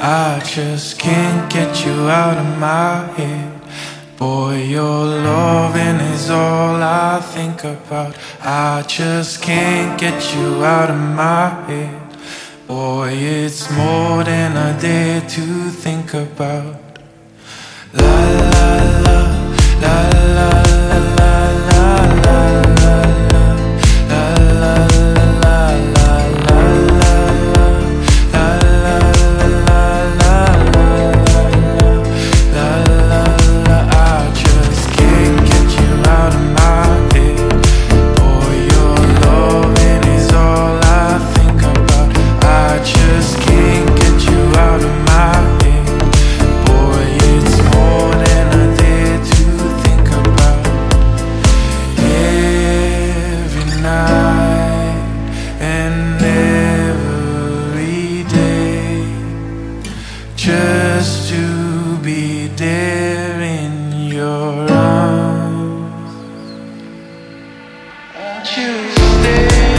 I just can't get you out of my head. Boy, your loving is all I think about. I just can't get you out of my head. Boy, it's more than I dare to think about. La la la, la la la la la la la la la la just to be there in your arms. Won't you stay?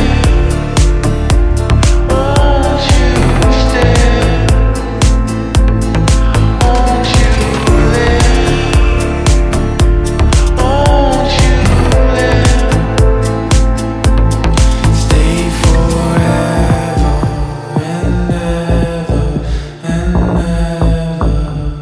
Won't you stay? Won't you live? Won't you live? Stay forever and ever and ever.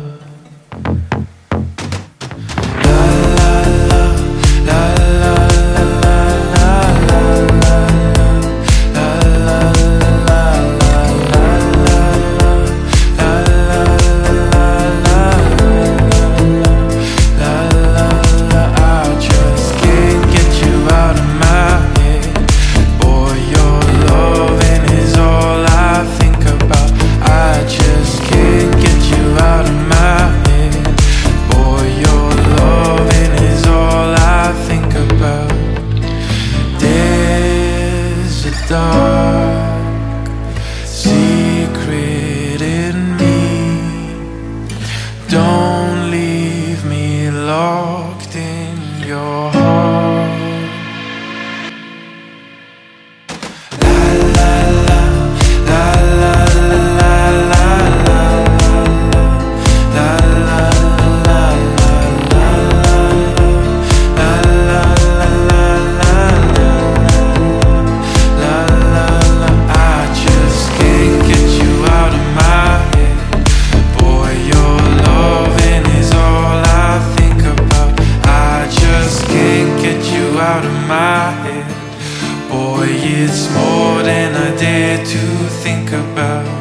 Dark secret in me. Don't leave me locked in your heart. La la la la la la la la la la la out of my head. Boy, it's more than I dare to think about.